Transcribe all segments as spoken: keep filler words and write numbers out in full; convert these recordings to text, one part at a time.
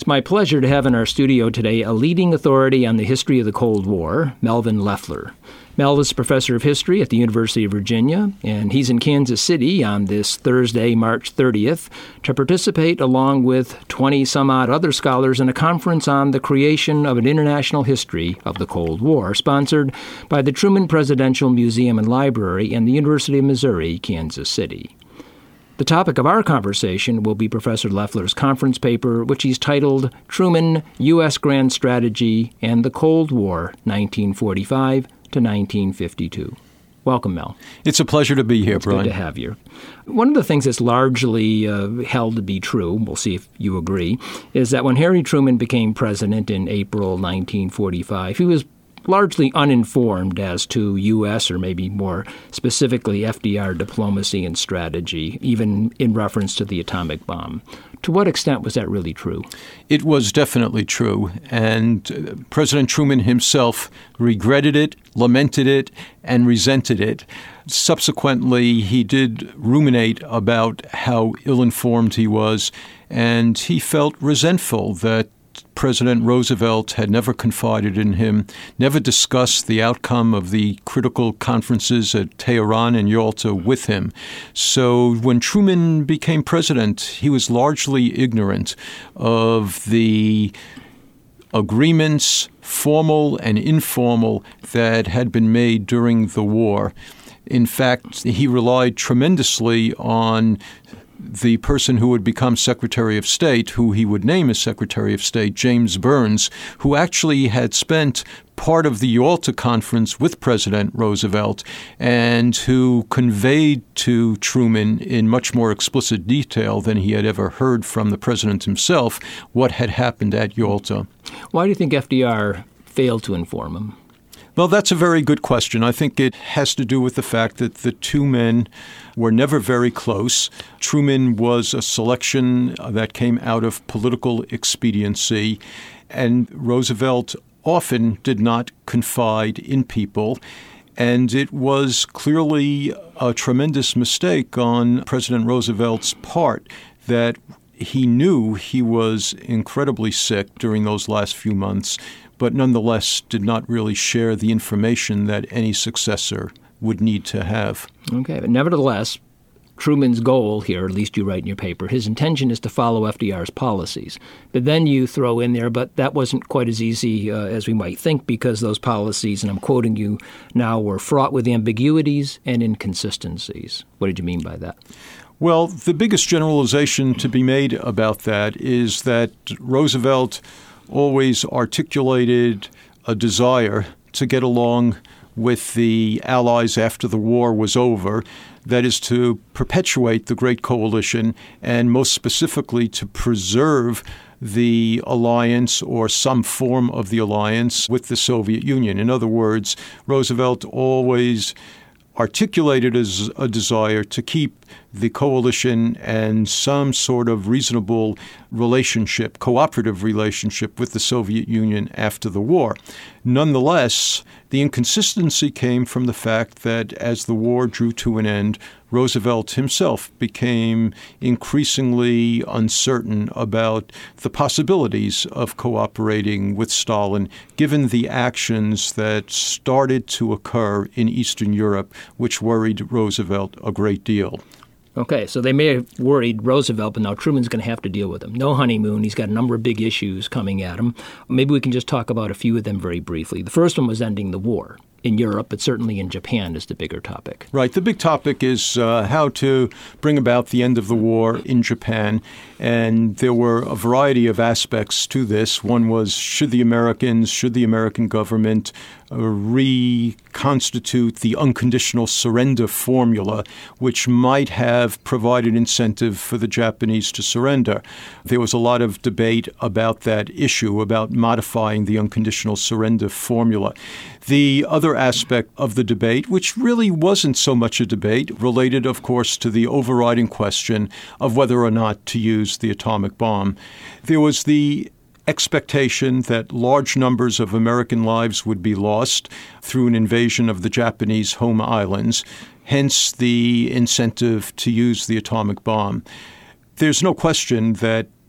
It's my pleasure to have in our studio today a leading authority on the history of the Cold War, Melvin Leffler. Mel is professor of history at the University of Virginia, and he's in Kansas City on this Thursday, March thirtieth, to participate along with twenty-some-odd other scholars in a conference on the creation of an international history of the Cold War, sponsored by the Truman Presidential Museum and Library and the University of Missouri, Kansas City. The topic of our conversation will be Professor Leffler's conference paper, which he's titled Truman, U S Grand Strategy and the Cold War, nineteen forty-five to nineteen fifty-two. Welcome, Mel. It's a pleasure to be here, it's Brian. Good to have you. One of the things that's largely uh, held to be true, we'll see if you agree, is that when Harry Truman became president in April nineteen forty-five, he was largely uninformed as to U S, or maybe more specifically F D R diplomacy and strategy, even in reference to the atomic bomb. To what extent was that really true? It was definitely true, and President Truman himself regretted it, lamented it, and resented it. Subsequently, he did ruminate about how ill-informed he was, and he felt resentful that President Roosevelt had never confided in him, never discussed the outcome of the critical conferences at Tehran and Yalta with him. So when Truman became president, he was largely ignorant of the agreements, formal and informal, that had been made during the war. In fact, he relied tremendously on the person who would become Secretary of State, who he would name as Secretary of State, James Burns, who actually had spent part of the Yalta Conference with President Roosevelt and who conveyed to Truman in much more explicit detail than he had ever heard from the president himself what had happened at Yalta. Why do you think F D R failed to inform him? Well, that's a very good question. I think it has to do with the fact that the two men were never very close. Truman was a selection that came out of political expediency, and Roosevelt often did not confide in people. And it was clearly a tremendous mistake on President Roosevelt's part that he knew he was incredibly sick during those last few months, but nonetheless did not really share the information that any successor would need to have. Okay, but nevertheless, Truman's goal here, at least you write in your paper, his intention is to follow F D R's policies. But then you throw in there, but that wasn't quite as easy uh, as we might think, because those policies, and I'm quoting you now, were fraught with ambiguities and inconsistencies. What did you mean by that? Well, the biggest generalization to be made about that is that Roosevelt always articulated a desire to get along with the Allies after the war was over, that is to perpetuate the Great Coalition and most specifically to preserve the alliance or some form of the alliance with the Soviet Union. In other words, Roosevelt always articulated as a desire to keep the coalition and some sort of reasonable relationship, cooperative relationship with the Soviet Union after the war. Nonetheless, the inconsistency came from the fact that as the war drew to an end, Roosevelt himself became increasingly uncertain about the possibilities of cooperating with Stalin, given the actions that started to occur in Eastern Europe, which worried Roosevelt a great deal. Okay, so they may have worried Roosevelt, but now Truman's going to have to deal with them. No honeymoon. He's got a number of big issues coming at him. Maybe we can just talk about a few of them very briefly. The first one was ending the war in Europe, but certainly in Japan is the bigger topic. Right. The big topic is uh, how to bring about the end of the war in Japan. And there were a variety of aspects to this. One was, should the Americans, should the American government uh, reconstitute the unconditional surrender formula, which might have provided incentive for the Japanese to surrender. There was a lot of debate about that issue, about modifying the unconditional surrender formula. The other aspect of the debate, which really wasn't so much a debate, related, of course, to the overriding question of whether or not to use the atomic bomb. There was the expectation that large numbers of American lives would be lost through an invasion of the Japanese home islands, hence the incentive to use the atomic bomb. There's no question that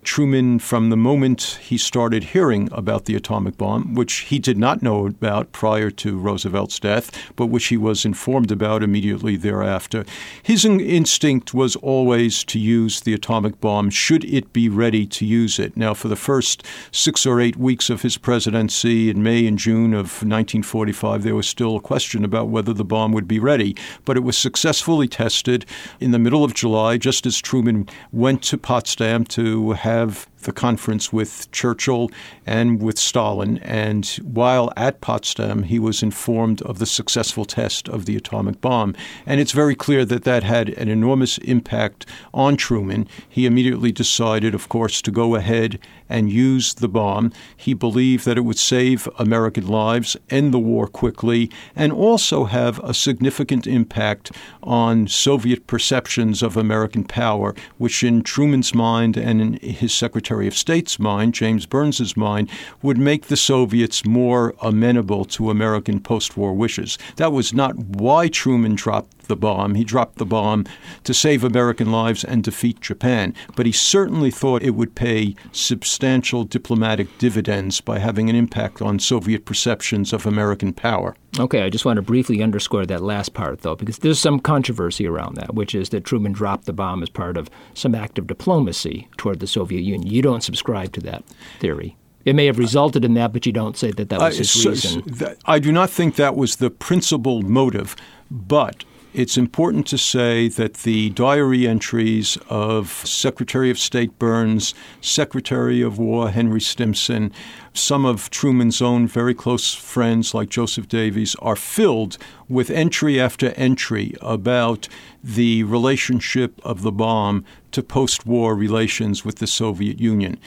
Truman, from the moment he started hearing about the atomic bomb, which he did not know about prior to Roosevelt's death, but which he was informed about immediately thereafter, his in- instinct was always to use the atomic bomb should it be ready to use it. Now, for the first six or eight weeks of his presidency in May and June of nineteen forty-five, there was still a question about whether the bomb would be ready. But it was successfully tested in the middle of July, just as Truman went to Potsdam to have have the conference with Churchill and with Stalin. And while at Potsdam, he was informed of the successful test of the atomic bomb. And it's very clear that that had an enormous impact on Truman. He immediately decided, of course, to go ahead and use the bomb. He believed that it would save American lives, end the war quickly, and also have a significant impact on Soviet perceptions of American power, which in Truman's mind and in his Secretary of State's mind, James Burns's mind, would make the Soviets more amenable to American post-war wishes. That was not why Truman dropped the bomb. He dropped the bomb to save American lives and defeat Japan. But he certainly thought it would pay substantial diplomatic dividends by having an impact on Soviet perceptions of American power. Okay, I just want to briefly underscore that last part, though, because there's some controversy around that, which is that Truman dropped the bomb as part of some act of diplomacy toward the Soviet Union. You don't subscribe to that theory. It may have resulted in that, but you don't say that that was his so, reason. That, I do not think that was the principal motive, but it's important to say that the diary entries of Secretary of State Burns, Secretary of War Henry Stimson, some of Truman's own very close friends like Joseph Davies are filled with entry after entry about the relationship of the bomb to post-war relations with the Soviet Union.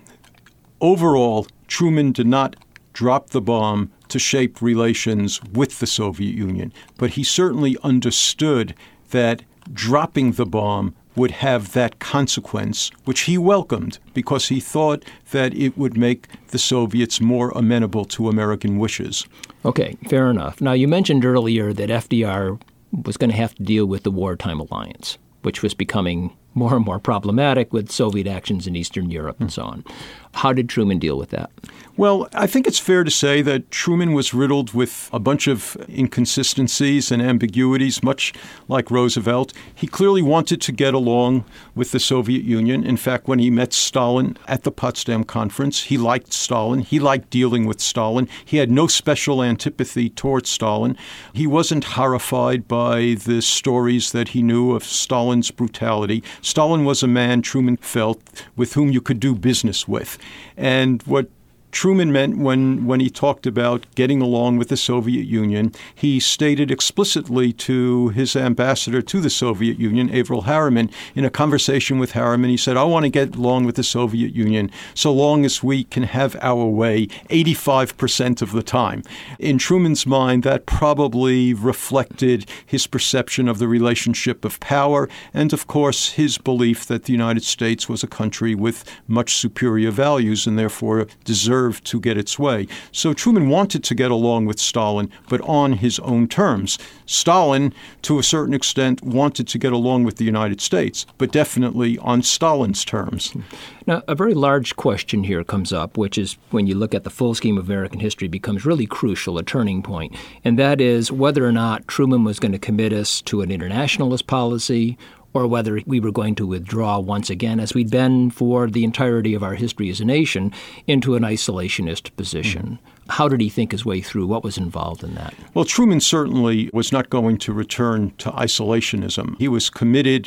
Overall, Truman did not drop the bomb to shape relations with the Soviet Union, but he certainly understood that dropping the bomb would have that consequence, which he welcomed because he thought that it would make the Soviets more amenable to American wishes. Okay, fair enough. Now, you mentioned earlier that F D R was going to have to deal with the wartime alliance, which was becoming more and more problematic with Soviet actions in Eastern Europe and so on. How did Truman deal with that? Well, I think it's fair to say that Truman was riddled with a bunch of inconsistencies and ambiguities, much like Roosevelt. He clearly wanted to get along with the Soviet Union. In fact, when he met Stalin at the Potsdam Conference, he liked Stalin. He liked dealing with Stalin. He had no special antipathy towards Stalin. He wasn't horrified by the stories that he knew of Stalin's brutality. Stalin was a man, Truman felt, with whom you could do business with. And what Truman meant when, when he talked about getting along with the Soviet Union, he stated explicitly to his ambassador to the Soviet Union, Averell Harriman, in a conversation with Harriman, he said, I want to get along with the Soviet Union so long as we can have our way eighty-five percent of the time. In Truman's mind, that probably reflected his perception of the relationship of power and, of course, his belief that the United States was a country with much superior values and therefore deserved to get its way. So Truman wanted to get along with Stalin, but on his own terms. Stalin, to a certain extent, wanted to get along with the United States, but definitely on Stalin's terms. Now, a very large question here comes up, which is, when you look at the full scheme of American history, becomes really crucial, a turning point, and that is whether or not Truman was going to commit us to an internationalist policy or whether we were going to withdraw once again, as we'd been for the entirety of our history as a nation, into an isolationist position. Mm-hmm. How did he think his way through? What was involved in that? Well, Truman certainly was not going to return to isolationism. He was committed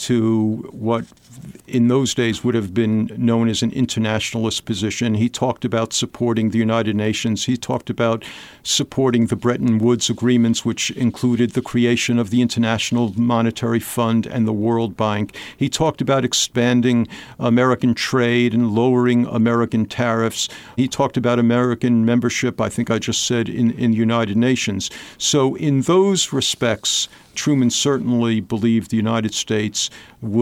to what in those days would have been known as an internationalist position. He talked about supporting the United Nations. He talked about supporting the Bretton Woods agreements, which included the creation of the International Monetary Fund and the World Bank. He talked about expanding American trade and lowering American tariffs. He talked about American membership, I think I just said, in, in the United Nations. So in those respects, Truman certainly believed the United States would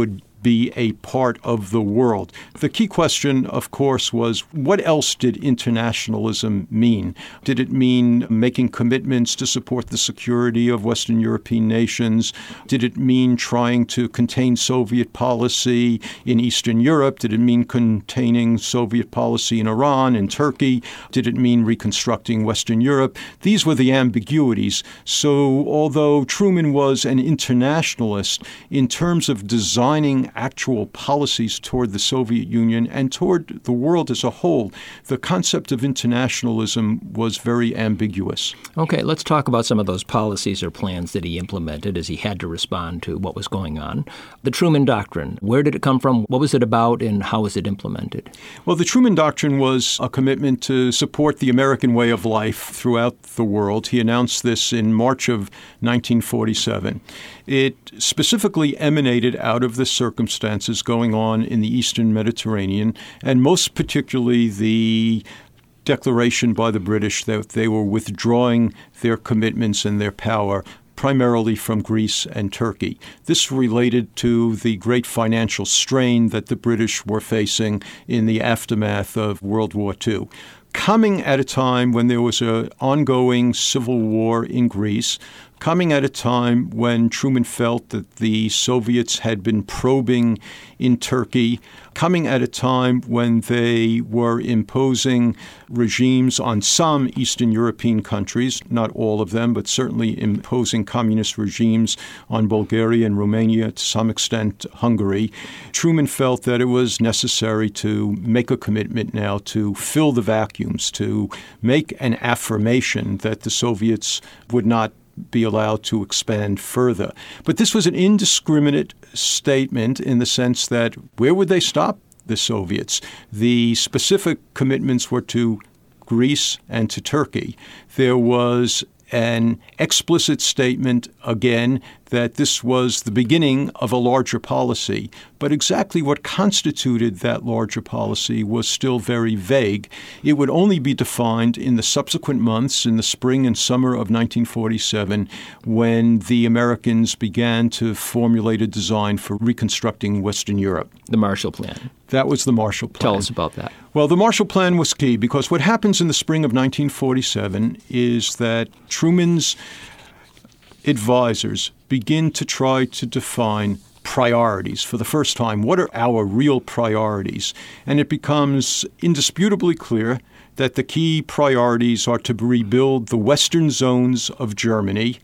be a part of the world. The key question, of course, was what else did internationalism mean? Did it mean making commitments to support the security of Western European nations? Did it mean trying to contain Soviet policy in Eastern Europe? Did it mean containing Soviet policy in Iran and Turkey? Did it mean reconstructing Western Europe? These were the ambiguities. So although Truman was an internationalist, in terms of designing actual policies toward the Soviet Union and toward the world as a whole, the concept of internationalism was very ambiguous. Okay, let's talk about some of those policies or plans that he implemented as he had to respond to what was going on. The Truman Doctrine, where did it come from? What was it about, and how was it implemented? Well, the Truman Doctrine was a commitment to support the American way of life throughout the world. He announced this in March of nineteen forty-seven. It specifically emanated out of the circumstances going on in the Eastern Mediterranean, and most particularly the declaration by the British that they were withdrawing their commitments and their power primarily from Greece and Turkey. This related to the great financial strain that the British were facing in the aftermath of World War Two. Coming at a time when there was an ongoing civil war in Greece, coming at a time when Truman felt that the Soviets had been probing in Turkey, coming at a time when they were imposing regimes on some Eastern European countries, not all of them, but certainly imposing communist regimes on Bulgaria and Romania, to some extent Hungary, Truman felt that it was necessary to make a commitment now to fill the vacuums, to make an affirmation that the Soviets would not be allowed to expand further. But this was an indiscriminate statement in the sense that where would they stop the Soviets? The specific commitments were to Greece and to Turkey. There was an explicit statement, again, that this was the beginning of a larger policy. But exactly what constituted that larger policy was still very vague. It would only be defined in the subsequent months, in the spring and summer of nineteen forty-seven, when the Americans began to formulate a design for reconstructing Western Europe. The Marshall Plan. That was the Marshall Plan. Tell us about that. Well, the Marshall Plan was key because what happens in the spring of nineteen forty-seven is that Truman's advisors begin to try to define priorities for the first time. What are our real priorities? And it becomes indisputably clear that the key priorities are to rebuild the western zones of Germany,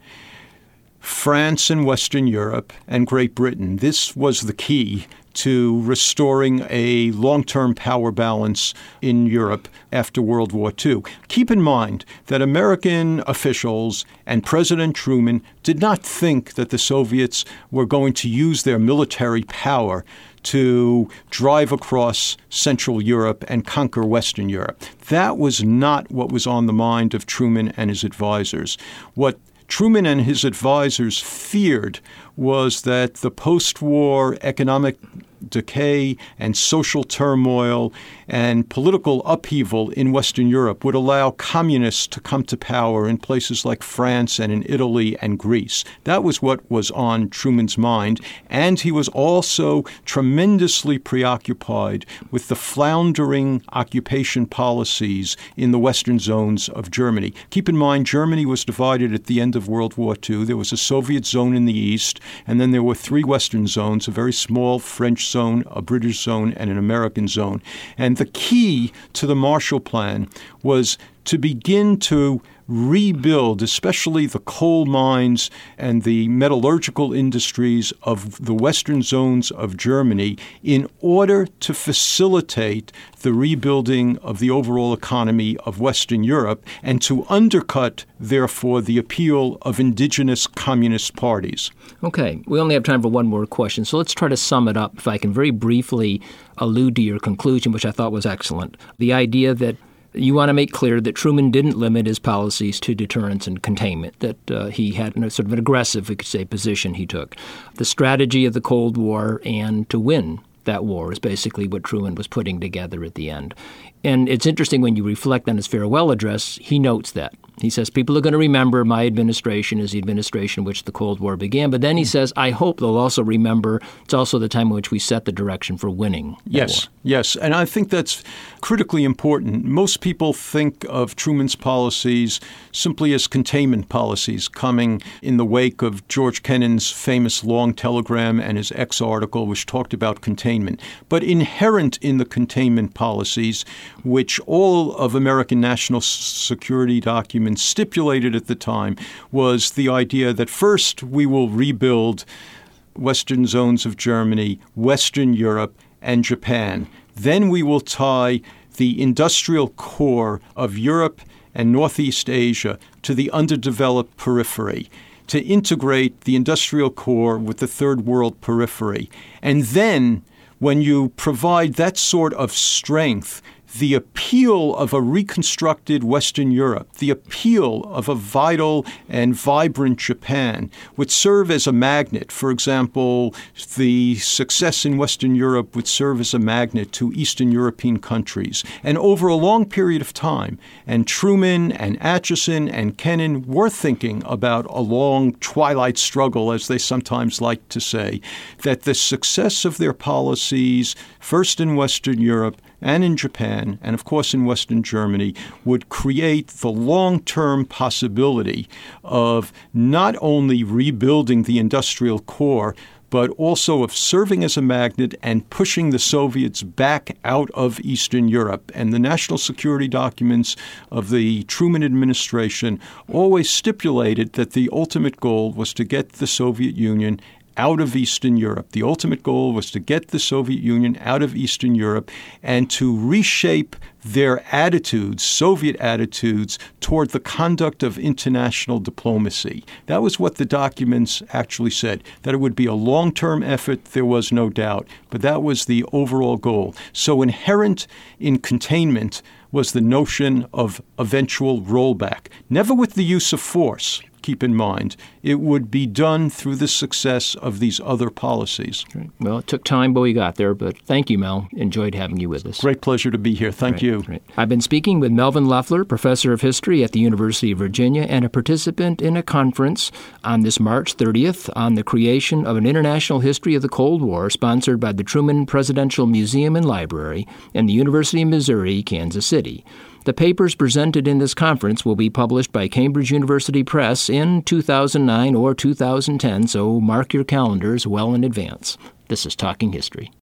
France and Western Europe, and Great Britain. This was the key to restoring a long-term power balance in Europe after World War Two. Keep in mind that American officials and President Truman did not think that the Soviets were going to use their military power to drive across Central Europe and conquer Western Europe. That was not what was on the mind of Truman and his advisors. What Truman and his advisors feared was that the post-war economic decay and social turmoil and political upheaval in Western Europe would allow communists to come to power in places like France and in Italy and Greece. That was what was on Truman's mind, and he was also tremendously preoccupied with the floundering occupation policies in the western zones of Germany. Keep in mind, Germany was divided at the end of World War Two. There was a Soviet zone in the east, and then there were three western zones, a very small French zone, a British zone, and an American zone. And the key to the Marshall Plan was to begin to rebuild, especially the coal mines and the metallurgical industries of the western zones of Germany, in order to facilitate the rebuilding of the overall economy of Western Europe and to undercut, therefore, the appeal of indigenous communist parties. Okay, we only have time for one more question, so let's try to sum it up, if I can very briefly allude to your conclusion, which I thought was excellent. The idea that you want to make clear that Truman didn't limit his policies to deterrence and containment, that uh, he had a sort of an aggressive, we could say, position he took. The strategy of the Cold War and to win that war is basically what Truman was putting together at the end. And it's interesting when you reflect on his farewell address, he notes that. He says, people are going to remember my administration as the administration in which the Cold War began. But then he says, I hope they'll also remember it's also the time in which we set the direction for winning the Yes, war. yes. And I think that's critically important. Most people think of Truman's policies simply as containment policies coming in the wake of George Kennan's famous long telegram and his X article, which talked about containment. But inherent in the containment policies, which all of American national security documents stipulated at the time, was the idea that first we will rebuild western zones of Germany, Western Europe, and Japan. Then we will tie the industrial core of Europe and Northeast Asia to the underdeveloped periphery, to integrate the industrial core with the third world periphery. And then when you provide that sort of strength, the appeal of a reconstructed Western Europe, the appeal of a vital and vibrant Japan would serve as a magnet. For example, the success in Western Europe would serve as a magnet to Eastern European countries. And over a long period of time, and Truman and Acheson and Kennan were thinking about a long twilight struggle, as they sometimes like to say, that the success of their policies, first in Western Europe and in Japan, and of course in Western Germany, would create the long-term possibility of not only rebuilding the industrial core, but also of serving as a magnet and pushing the Soviets back out of Eastern Europe. And the national security documents of the Truman administration always stipulated that the ultimate goal was to get the Soviet Union out of Eastern Europe. The ultimate goal was to get the Soviet Union out of Eastern Europe and to reshape their attitudes, Soviet attitudes, toward the conduct of international diplomacy. That was what the documents actually said, that it would be a long-term effort, there was no doubt, but that was the overall goal. So inherent in containment was the notion of eventual rollback, never with the use of force. Keep in mind, it would be done through the success of these other policies. Right. Well, it took time, but we got there. But thank you, Mel. Enjoyed having you with us. Great pleasure to be here. Thank right, you. Right. I've been speaking with Melvin Leffler, professor of history at the University of Virginia and a participant in a conference on this March thirtieth on the creation of an international history of the Cold War sponsored by the Truman Presidential Museum and Library and the University of Missouri, Kansas City. The papers presented in this conference will be published by Cambridge University Press in two thousand nine or two thousand ten, so mark your calendars well in advance. This is Talking History.